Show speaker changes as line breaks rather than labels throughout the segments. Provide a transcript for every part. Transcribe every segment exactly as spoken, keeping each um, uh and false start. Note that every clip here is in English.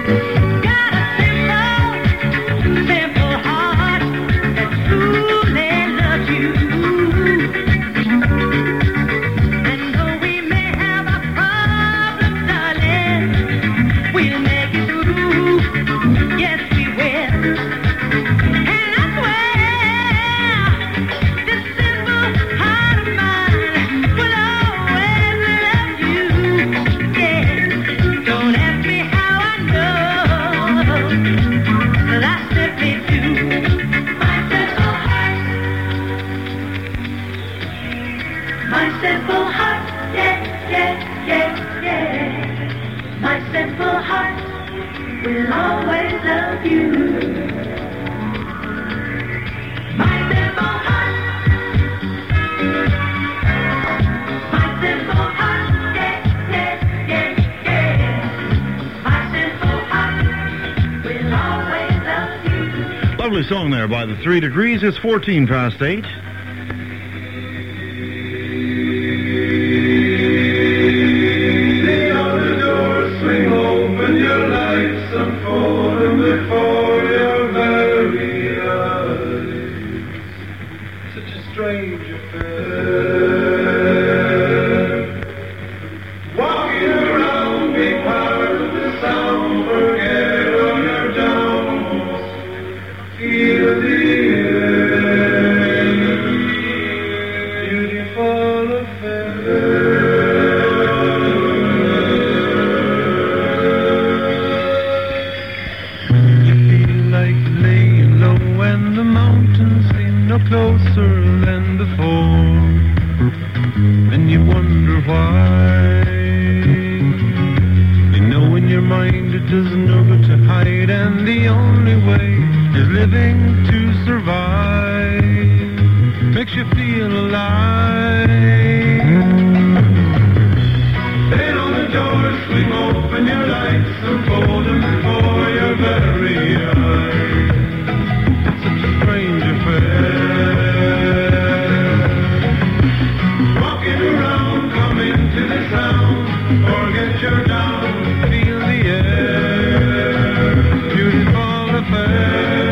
Lovely song there by the Three Degrees. It's fourteen past eight.
The outer door swing open, your lights unfolding before your very eyes. Such a strange affair. Walking around, be part of the sound, forget all your downs. Feel the air, beautiful affair. You feel like laying low when the mountains seem no closer than before, and you wonder why. You know in your mind it doesn't know what to hide, and the only way is living to survive. Makes you feel alive. Then on the door swing open, your lights unfolding before your very eyes. It's such a strange affair. Walking around, come into the sound, forget your down, feel the air, beautiful affair.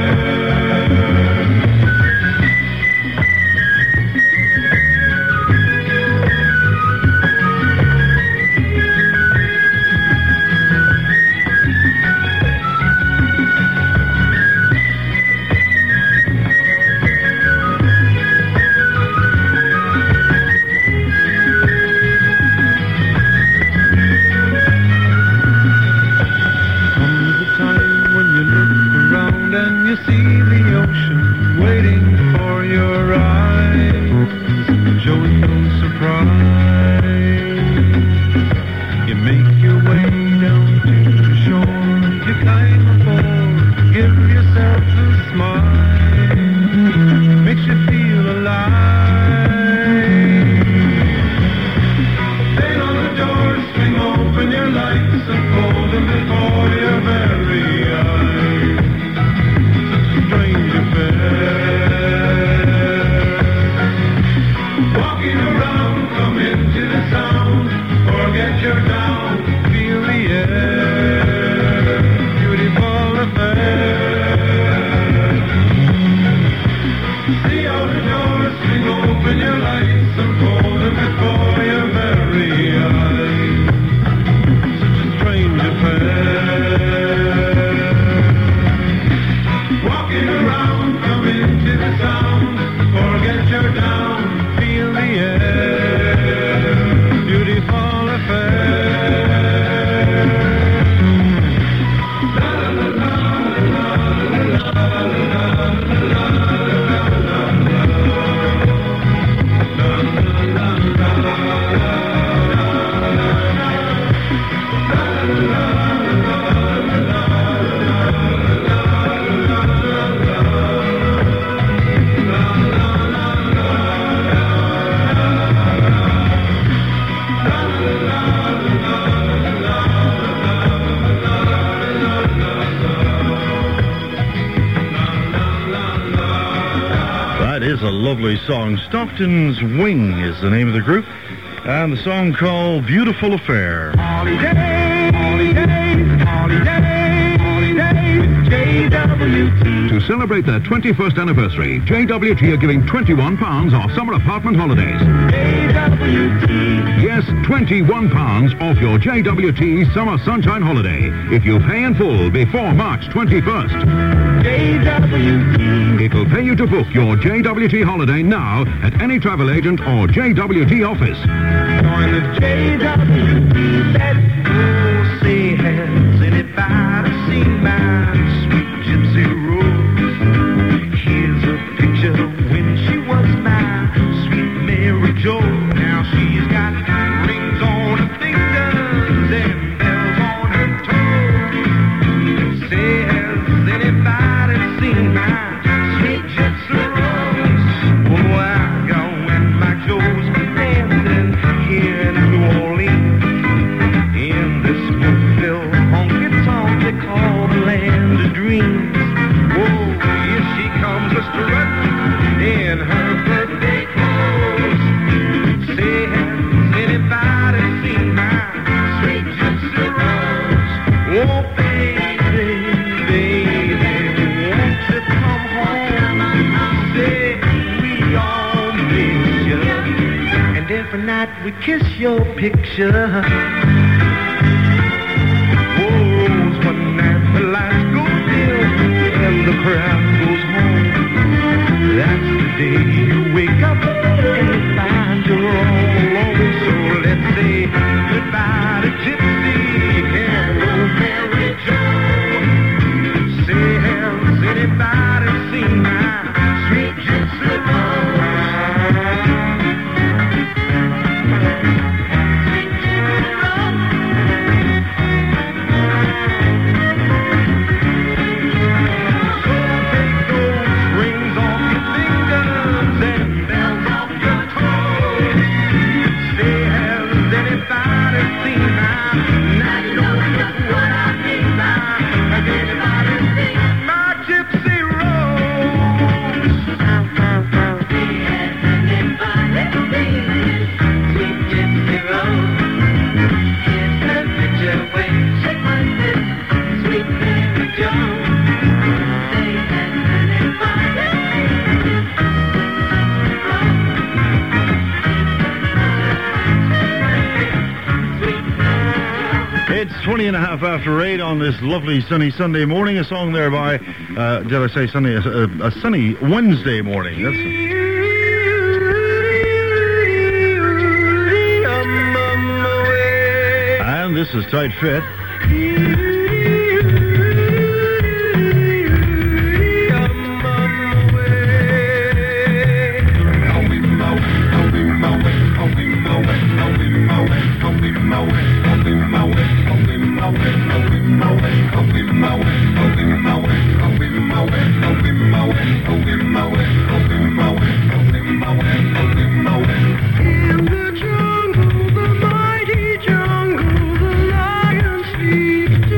Lovely song. Stockton's Wing is the name of the group, and the song called Beautiful Affair.
Holiday, holiday, holiday.
To celebrate their twenty-first anniversary, J W T are giving twenty-one pounds off summer apartment holidays.
J W T.
Yes, twenty-one pounds off your J W T summer sunshine holiday if you pay in full before March twenty-first.
J W T.
It'll pay you to book your J W T holiday now at any travel agent or J W T office.
Join the J W T. Let's go. Say, has anybody seen my sweet gypsy rose? Here's a picture when she was my sweet Mary Jo. Now she's got rings on her fingers and bells on her toes. Say, has anybody seen my sweet gypsy rose? Oh, I go when my Joe's dancing here in New Orleans, in this Smoothville honky-tonk they call the land of dreams. Oh, here she comes a strutting in her birthday clothes. Say, has anybody seen my sweet gypsy rose? Oh, baby, baby, won't you come home? Say, we all miss you, and every night we kiss your picture. Oh, one night the lights go dim and the crowd goes home. That's the day you wake up and find you're all alone. So let's say goodbye to Gypsy and old Mary Jo. Say, has anybody seen my sweet gypsy rose?
twenty and a half after eight on this lovely sunny Sunday morning. A song there by, uh, did I say sunny? A, a sunny Wednesday morning. That's and this is Tight Fit.
In the jungle, the mighty jungle, the lion sleeps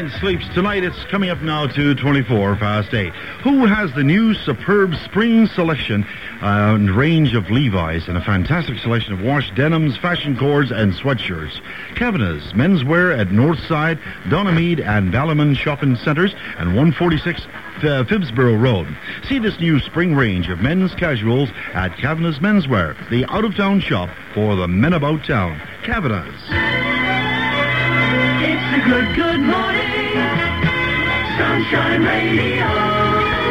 Giant sleeps tonight. It's coming up now to twenty-four past eight. Who has the new superb spring selection uh, and range of Levi's and a fantastic selection of washed denims, fashion cords, and sweatshirts? Kavanagh's Menswear at Northside, Donamead and Ballymun shopping centres, and one forty-six uh, Phibsborough Road. See this new spring range of men's casuals at Kavanagh's Menswear, the out-of-town shop for the men about town. Kavanagh's.
It's a good, good morning. Sunshine Radio.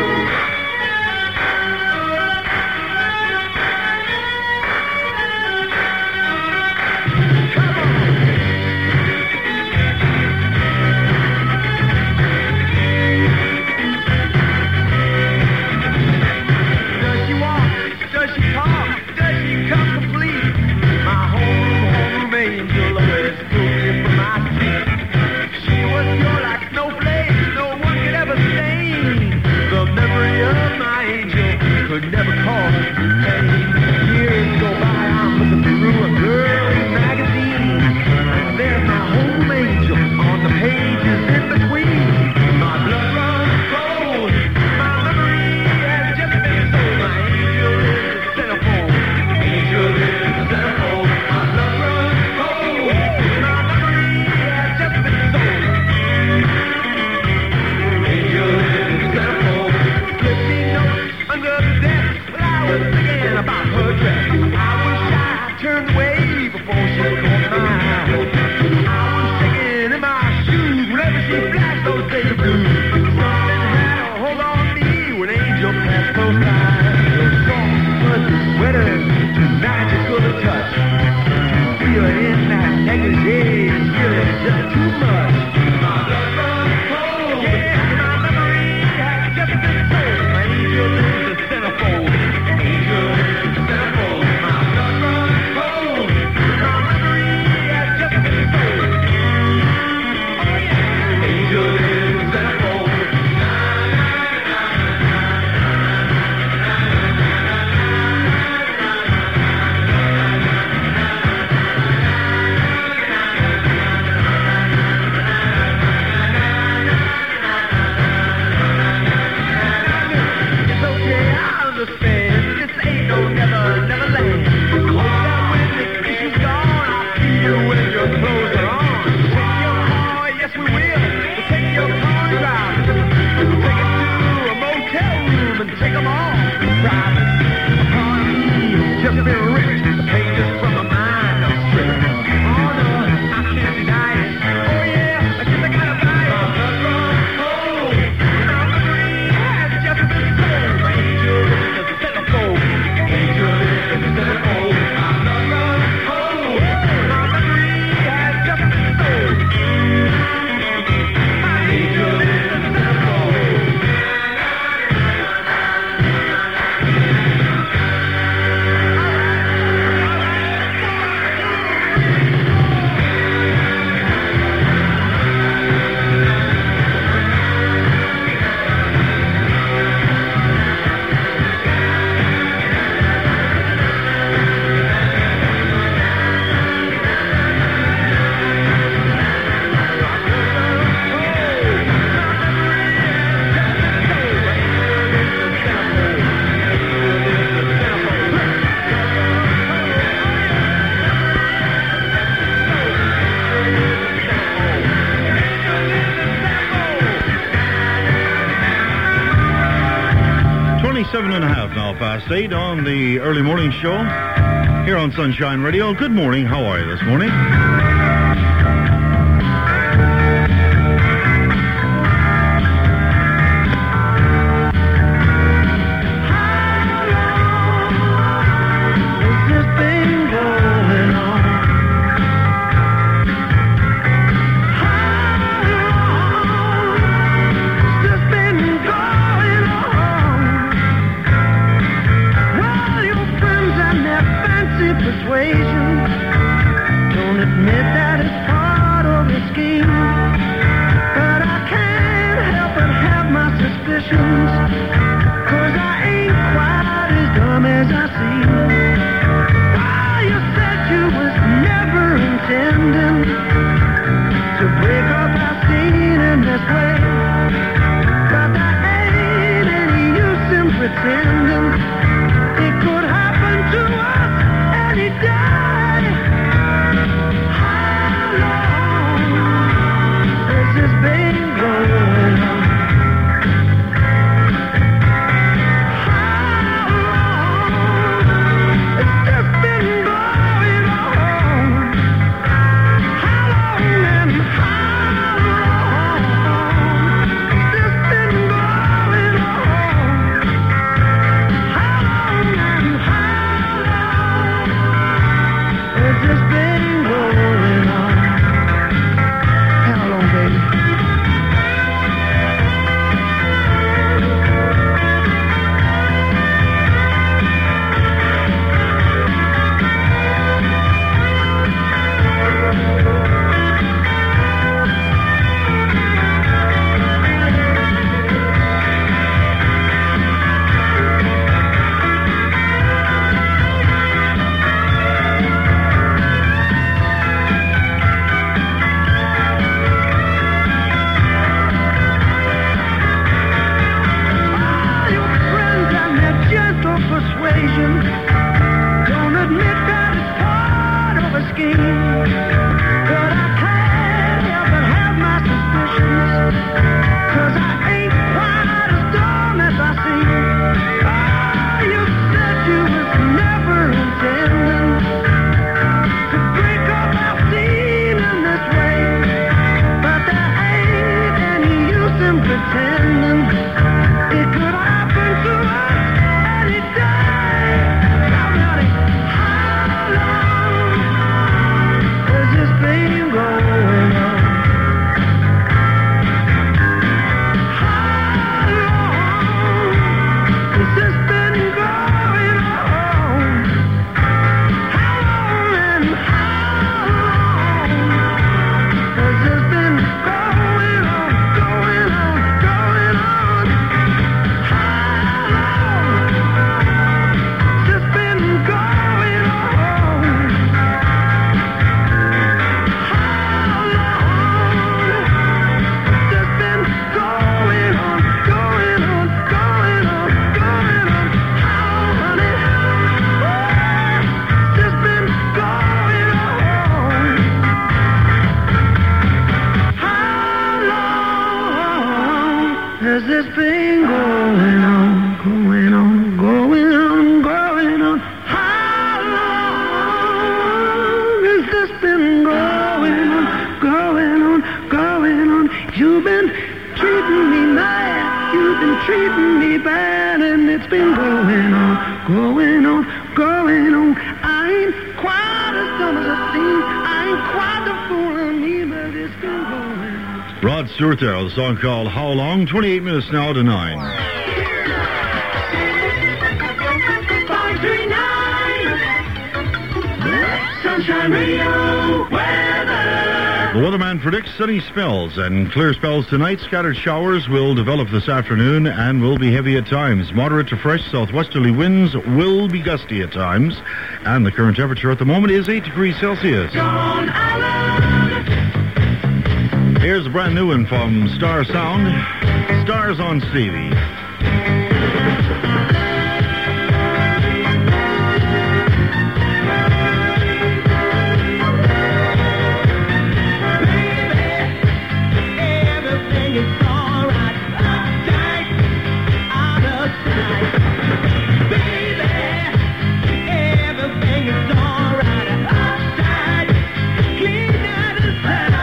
Could never call her. Hey, years go by, I'm looking through a girl's magazine. And there's my home angel on the pages in between. My blood runs cold, my memory has just been sold. My angel is the centerfold. Angel is the centerfold. My blood runs cold, my memory has just been sold. Angel is the centerfold. Flip me notes under the thinking about her dress. I was shy, turned away before she caught my eye. I was shaking in my shoes whenever she flashed those baby blues. Something had a hold on me when Angel passed close by. Those soft, fuzzy sweaters, magical to touch. To feel it in that negligee is really just too much. My blood runs cold. Yeah, my memory has just been sold. My Angel is the centerfold.
Seven and a half now past eight on the early morning show here on Sunshine Radio. Good morning. How are you this morning?
To break up our scene and
pretending it could happen to us any day. Now, honey, how long has this been going on? How long has this been going on? How long and how long has this been going on, going on, going on? How long has this been going on? How long has this been going on, going on, going on, going on? How, honey, has this been going on? How long has this been going on, going on, going on, going on? How long has this been going on, going on, going on? You've been treating me nice, you've been treating me bad, and it's been going on, going on, going on. I ain't quite as dumb as I seem, I ain't quite the fool of me, but it's been going on.
Rod Stewart there, the song called How Long? twenty-eight minutes now to nine.
five three nine Sunshine Radio weather.
The weatherman predicts sunny spells and clear spells tonight. Scattered showers will develop this afternoon and will be heavy at times. Moderate to fresh southwesterly winds will be gusty at times. And the current temperature at the moment is eight degrees Celsius.
John Allen.
Here's a brand new one from Star Sound. Stars on Stevie.
Everything is alright. Uptight, out of sight. Baby, everything is alright. Uptight, clean out of sight.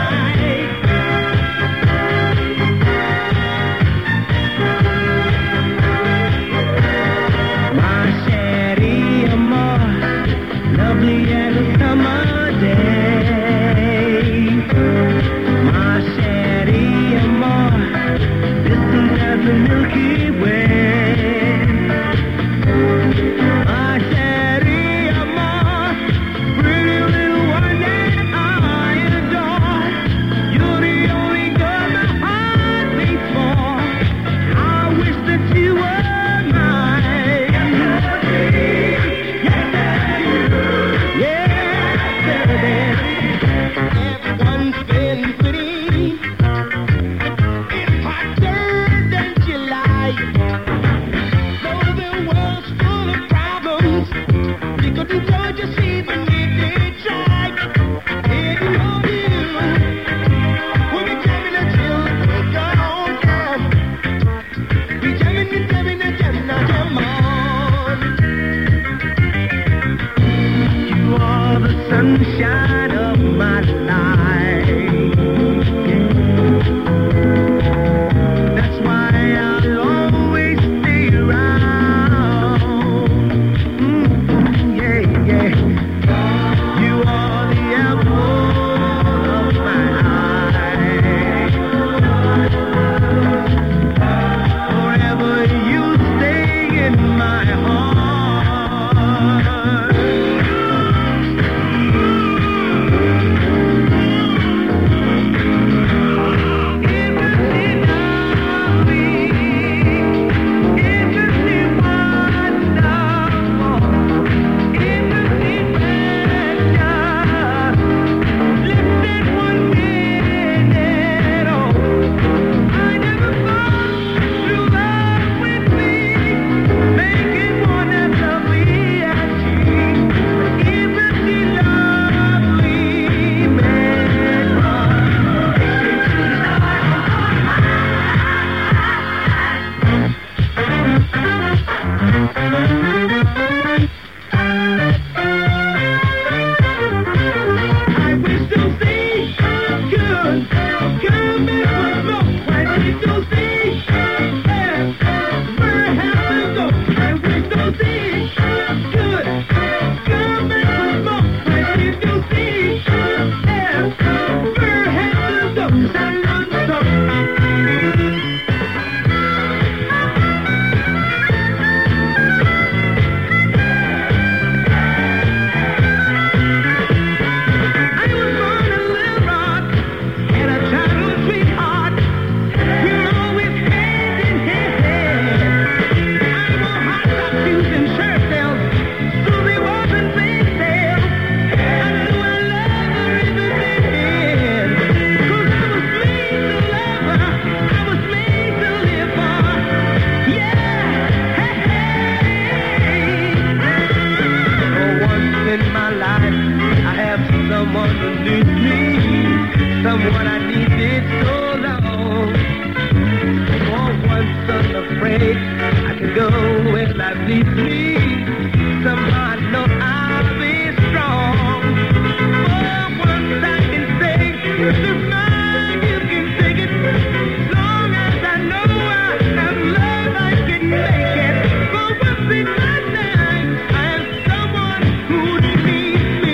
afraid. I can go where life leads me. Somehow I know I'll be strong. Oh, once I can say, it's mine, you can take it. As long as I know I have love, I can make it. But once in my life, I have someone who needs me.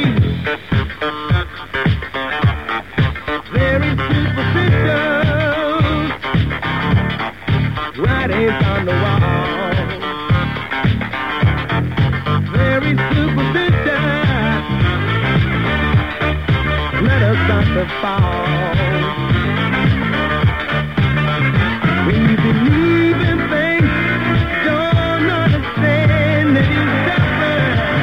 Very superficial, writings on the wall. Very superficial, let us start to fall. When you believe in things, don't understand that you suffer.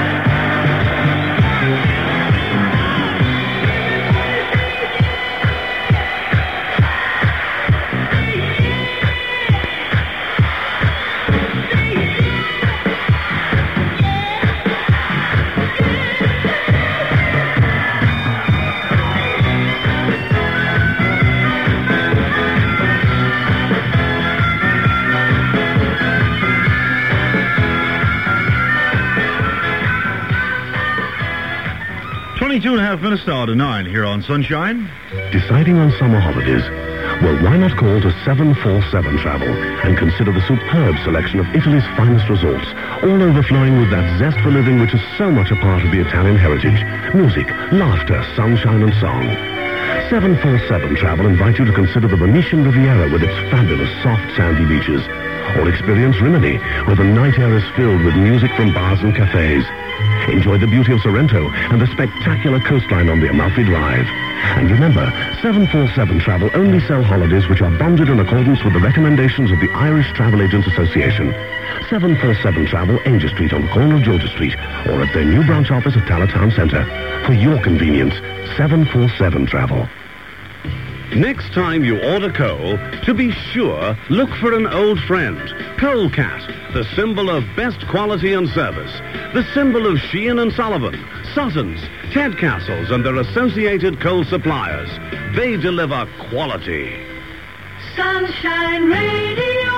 twenty-two and a half minutes now to nine here on Sunshine.
Deciding on summer holidays? Well, why not call to seven four seven Travel and consider the superb selection of Italy's finest resorts, all overflowing with that zest for living which is so much a part of the Italian heritage. Music, laughter, sunshine and song. seven four seven Travel invite you to consider the Venetian Riviera with its fabulous soft sandy beaches. Or experience Rimini, where the night air is filled with music from bars and cafes. Enjoy the beauty of Sorrento and the spectacular coastline on the Amalfi Drive. And remember, seven four seven Travel only sell holidays which are bonded in accordance with the recommendations of the Irish Travel Agents Association. seven four seven Travel, Angel Street on the corner of Georgia Street, or at their new branch office at Talatown Centre. For your convenience, seven four seven Travel.
Next time you order coal, to be sure, look for an old friend. Coal Cat, the symbol of best quality and service. The symbol of Sheehan and Sullivan, Suttons, Tedcastles and their associated coal suppliers. They deliver quality.
Sunshine Radio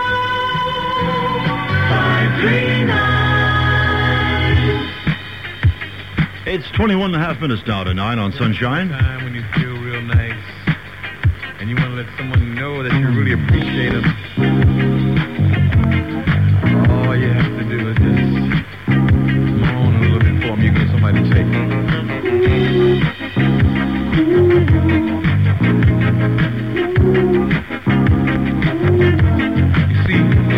five three nine.
It's twenty-one and a half minutes now to nine on Sunshine.
Time when you feel real nice and you want to let someone know that you really appreciate them. All you have to do is just moan a little bit for them. You get somebody to take it. You see,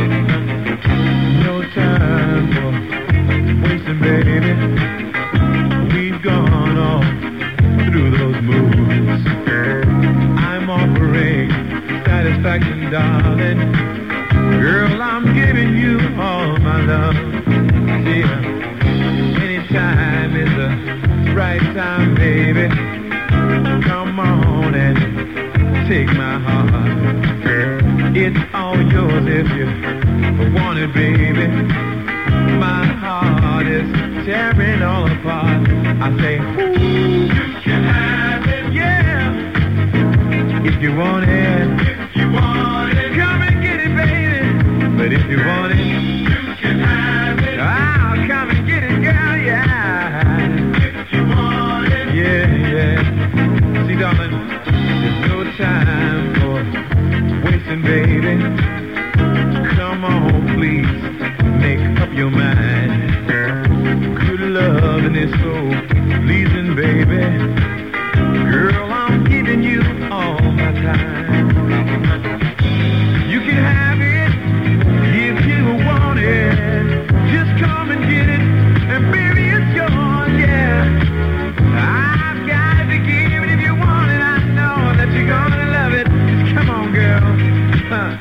no time for wasting, baby. We've gone all through those moves. I'm offering satisfaction, darling. Girl, I'm giving you all my love. Yeah, anytime is the right time, baby. Come on and take my heart. It's all yours if you want it, baby. My heart is tearing all apart. I say, ooh, you can have it, yeah. If you want it, if you want it, come and get it, baby. But if you want it, you can have it. I'll come and get it, girl, yeah. If you want it, yeah, yeah. See, darling, there's no time for wasting, baby. Come on, please, make up your mind. Good loving is so pleasing, baby. Girl, I'm giving you all my time. You can have it if you want it. Just come and get it, and baby, it's yours, yeah. I've got to give it if you want it. I know that you're gonna love it. Just come on, girl. Huh.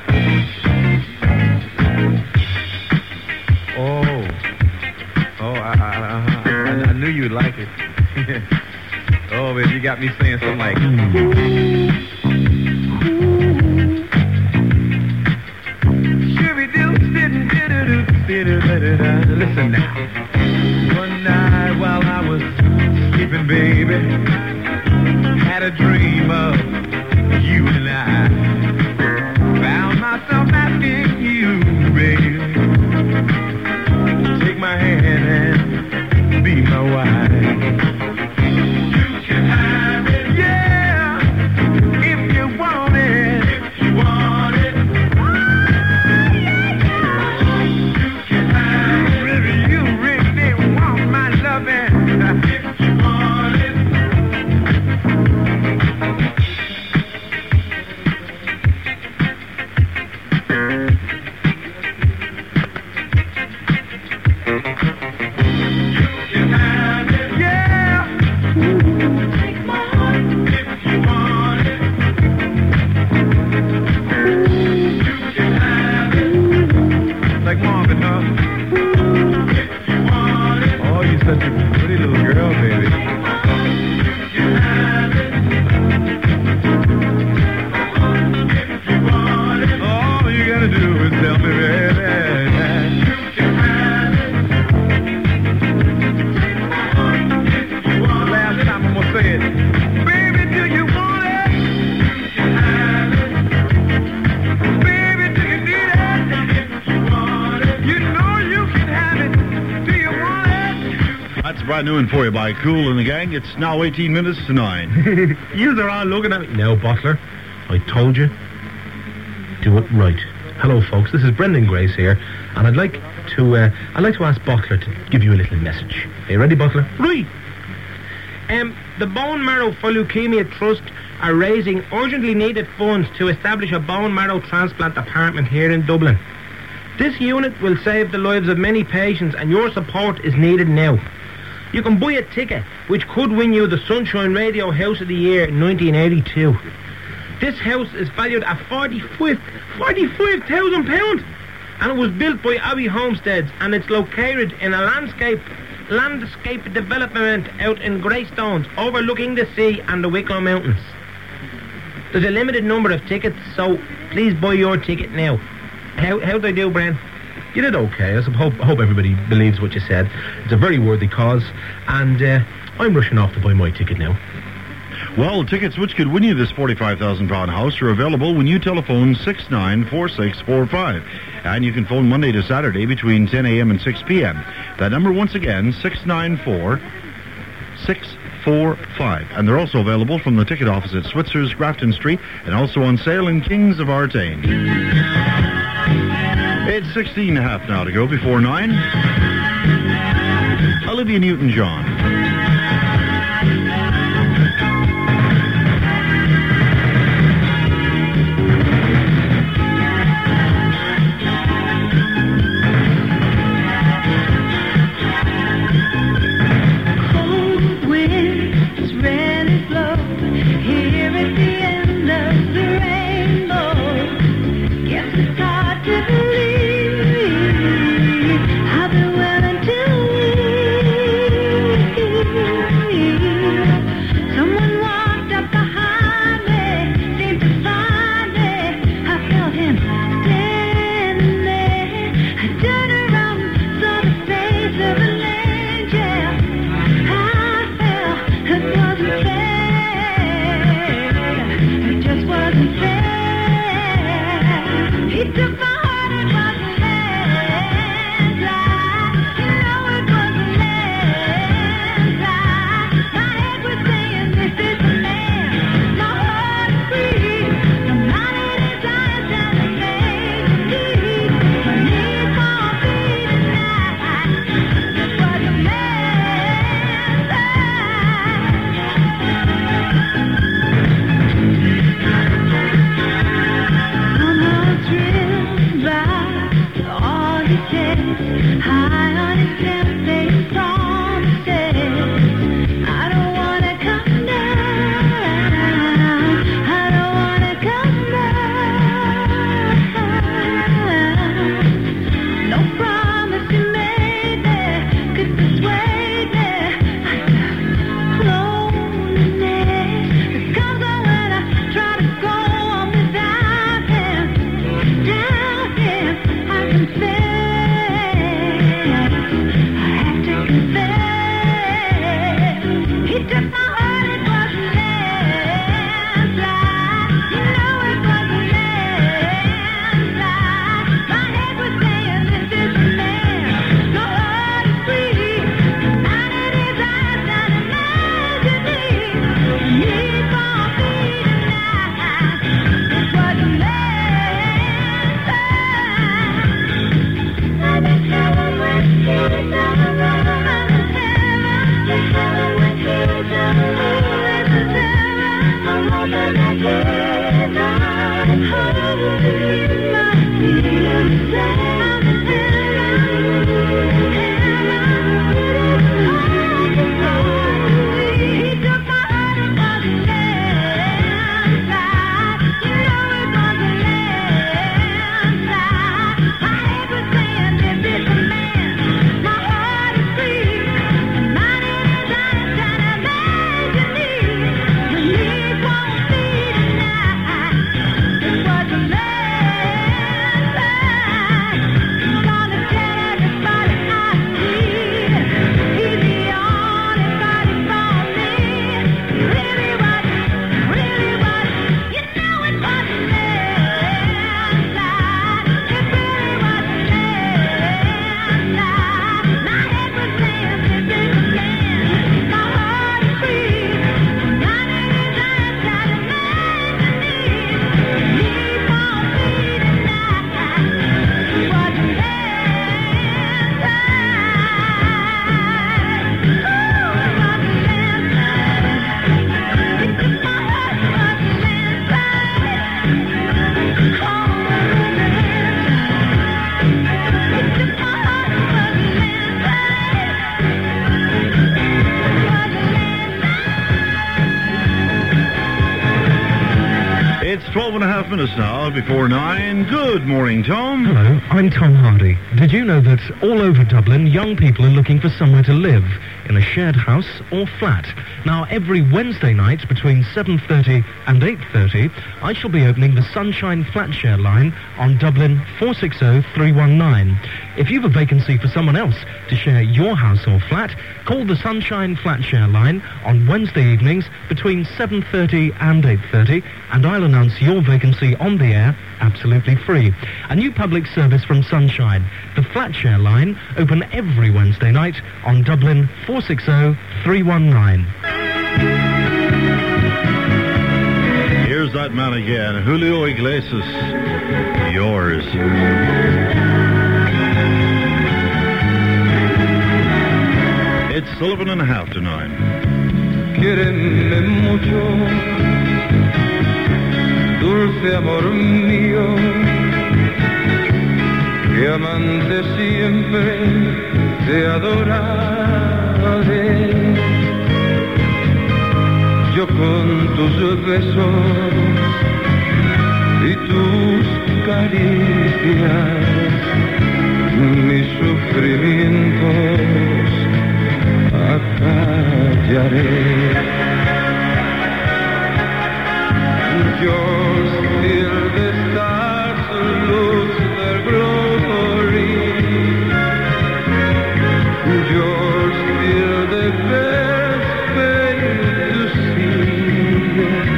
Oh, oh, I, I, I, I knew you'd like it. Oh, baby, you got me saying something like, listen now. One night while I was sleeping, baby, had a dream of you and I. Found myself asking you
a brand new one for you by Cool and the Gang. It's now eighteen minutes to nine.
You are all looking at me. No, Butler, I told you, do it right. Hello, folks. This is Brendan Grace here, and I'd like to uh, I'd like to ask Butler to give you a little message. Are you ready, Butler?
Right. Um, the Bone Marrow for Leukemia Trust are raising urgently needed funds to establish a bone marrow transplant department here in Dublin. This unit will save the lives of many patients, and your support is needed now. You can buy a ticket which could win you the Sunshine Radio House of the Year in nineteen eighty-two. This house is valued at forty-five thousand pounds, and it was built by Abbey Homesteads, and it's located in a landscape landscape development out in Greystones, overlooking the sea and the Wicklow Mountains. There's a limited number of tickets, so please buy your ticket now. How how do I do, Bren?
You did okay. I hope, I hope everybody believes what you said. It's a very worthy cause, and uh, I'm rushing off to buy my ticket now.
Well, tickets which could win you this forty-five thousand pound house are available when you telephone six nine four six four five. And you can phone Monday to Saturday between ten a.m. and six p.m. That number, once again, six nine four six four five. And they're also available from the ticket office at Switzer's, Grafton Street, and also on sale in Kings of Artane. It's sixteen and a half now to go before nine. Olivia Newton-John. half minutes now before nine. Good morning, Tom.
Hello, I'm Tom Hardy. Did you know that all over Dublin, young people are looking for somewhere to live, in a shared house or flat? Now, every Wednesday night between seven thirty and eight thirty, I shall be opening the Sunshine Flat Share line on Dublin four six zero three one nine. If you've a vacancy for someone else to share your house or flat, call the Sunshine Flat Share line on Wednesday evenings between seven thirty and eight thirty, and I'll announce your vacancy on the air absolutely free. A new public service from Sunshine. The Flat Share line, open every Wednesday night on Dublin four six zero three one nine.
Here's that man again, Julio Iglesias. Yours. It's Sullivan and a half to nine.
Quiéreme mucho, dulce amor mío, que amante siempre te adoraré. Yo con tus besos y tus caricias, mis sufrimientos acallaré. Yours till the stars lose their glory. Yours till the birds fail to sing.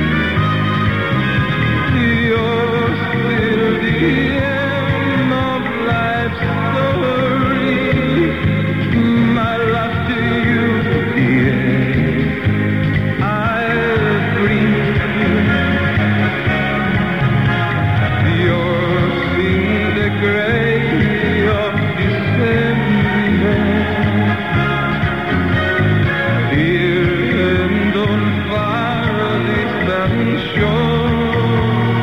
Yours till the end of life's story. My love to you, dear, I'll bring you. Yours in the gray of December, here and on far distant shore.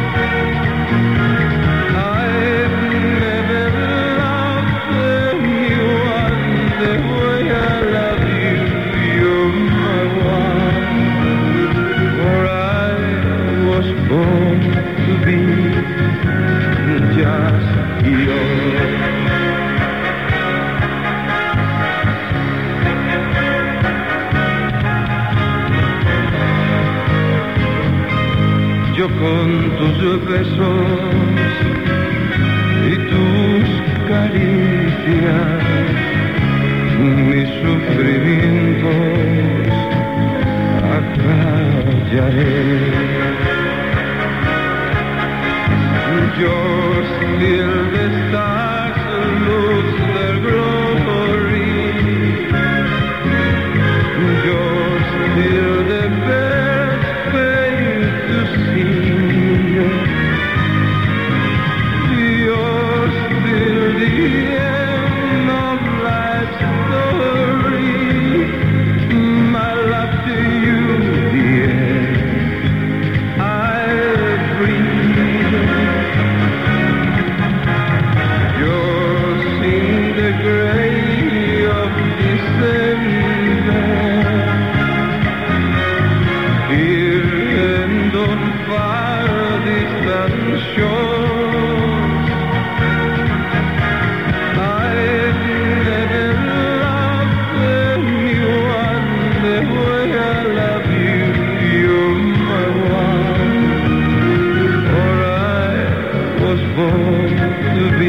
I've never loved anyone the way I love you. You're my one, for I was born to be just yours. Yo con tus besos y tus caricias, mis sufrimientos acallaré. Yours till the stars lose their glory. Yours till the birds fail to sing. Yours till the end of life's story. My love to you, dear, I'll bring. Yours in the gray of December, here and on far distant shores. I've never loved anyone the way I love you. You're my one, for I was born to be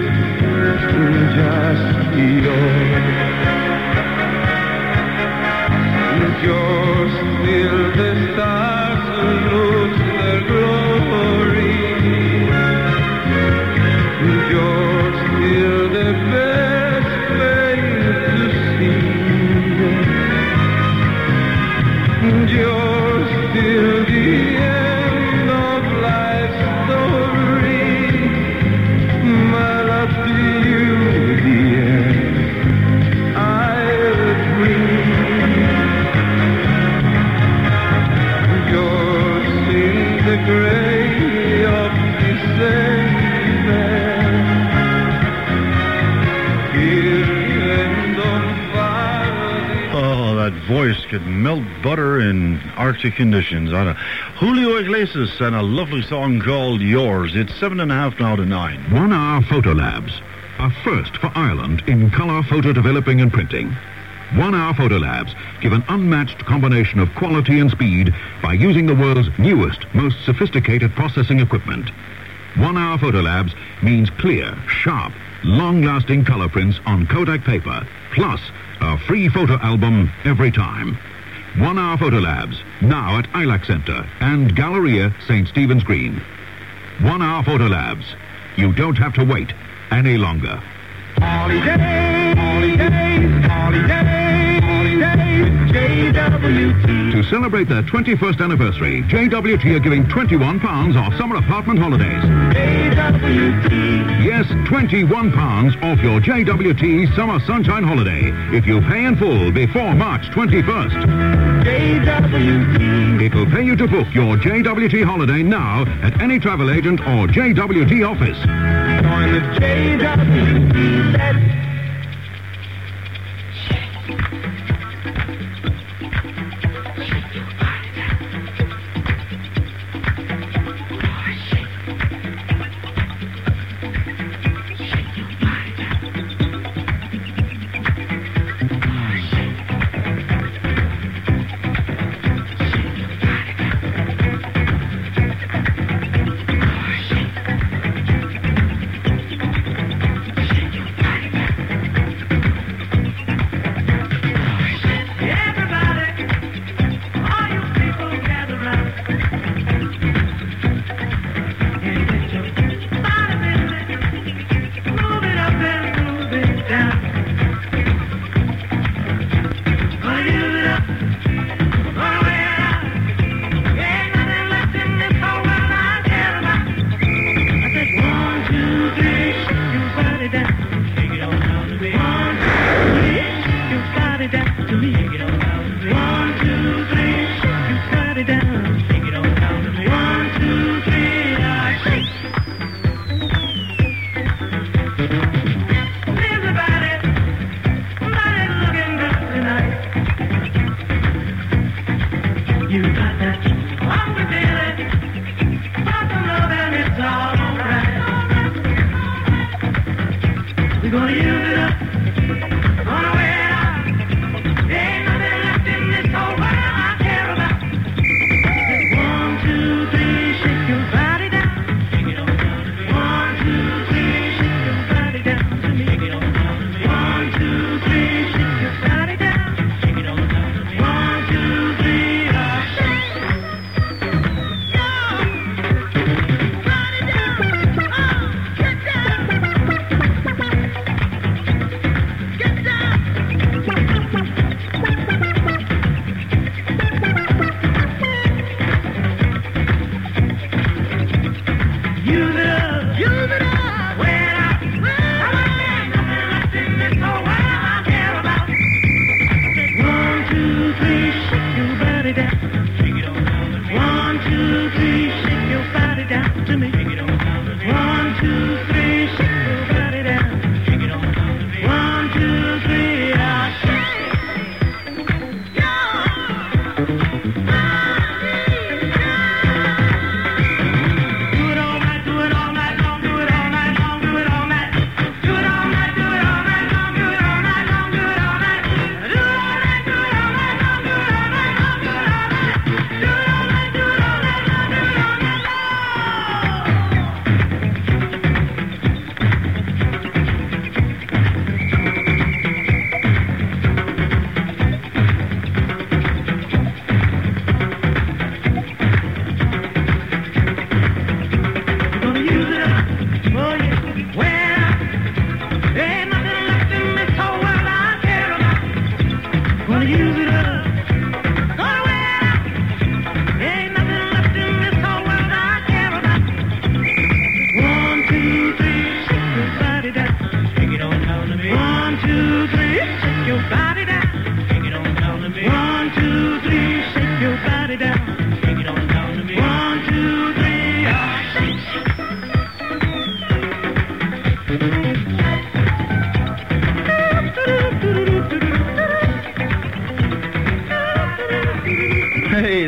just yours. Yours till the stars lose their glory. Yours till the birds fail to sing. Yours till the end of life's story. My love to you, dear, I'll bring. Yours in the gray of December, here and on far.
Oh, that voice could melt butter in Arctic conditions. I don't, Julio Iglesias and a lovely song called Yours. It's seven and a half now to nine.
One Hour Photo Labs, a first for Ireland in colour photo developing and printing. One Hour Photo Labs give an unmatched combination of quality and speed by using the world's newest, most sophisticated processing equipment. One Hour Photo Labs means clear, sharp, long-lasting colour prints on Kodak paper, plus a free photo album every time. One Hour Photo Labs, now at I LAC Centre and Galleria Saint Stephen's Green. One Hour Photo Labs. You don't have to wait any longer.
Holiday, holidays, holidays, holidays, J W T.
To celebrate their twenty-first anniversary, J W T are giving twenty-one pounds off summer apartment holidays.
J W T.
Yes, twenty-one pounds off your J W T summer sunshine holiday if you pay in full before March twenty-first.
J W T.
It'll pay you to book your J W T holiday now at any travel agent or J W T office.
Join the J W T. Let's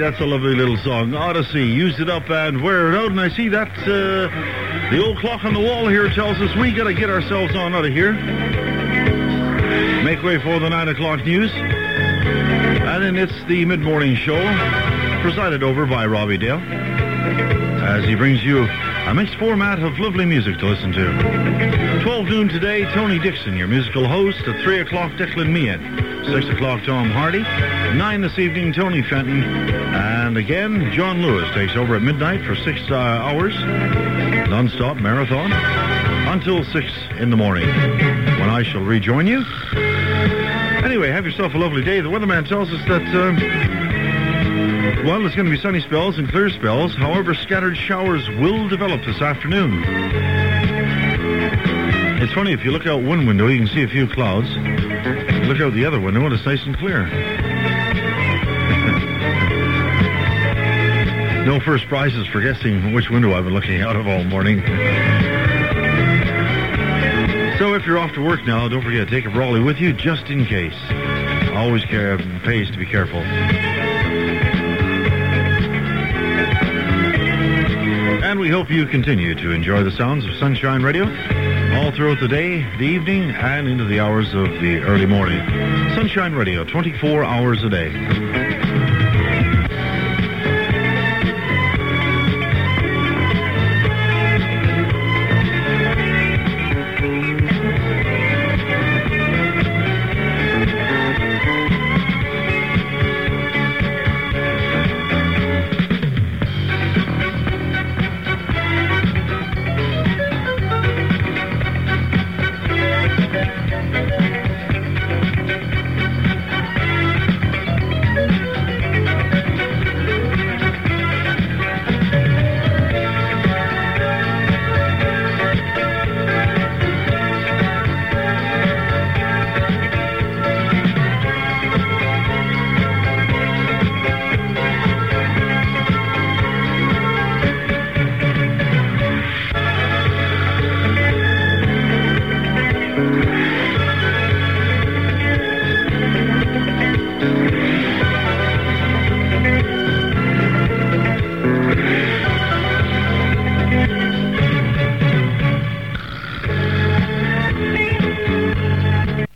that's a lovely little song. Odyssey, used it up and wear it out. And I see that uh, the old clock on the wall here tells us we got to get ourselves on out of here. Make way for the nine o'clock news. And then it's the mid-morning show, presided over by Robbie Dale, as he brings you a mixed format of lovely music to listen to. twelve noon today, Tony Dixon, your musical host. At three o'clock, Declan Meehan. six o'clock, Tom Hardy. nine this evening, Tony Fenton. And again, John Lewis takes over at midnight for six uh, hours. Non-stop marathon. Until six in the morning, when I shall rejoin you. Anyway, have yourself a lovely day. The weatherman tells us that, um, well, it's going to be sunny spells and clear spells. However, scattered showers will develop this afternoon. It's funny, if you look out one window, you can see a few clouds. Look out the other window, and it's nice and clear. No first prizes for guessing which window I've been looking out of all morning. So if you're off to work now, don't forget to take a brolly with you, just in case. Always care, pays to be careful. And we hope you continue to enjoy the sounds of Sunshine Radio all throughout the day, the evening, and into the hours of the early morning. Sunshine Radio, twenty-four hours a day.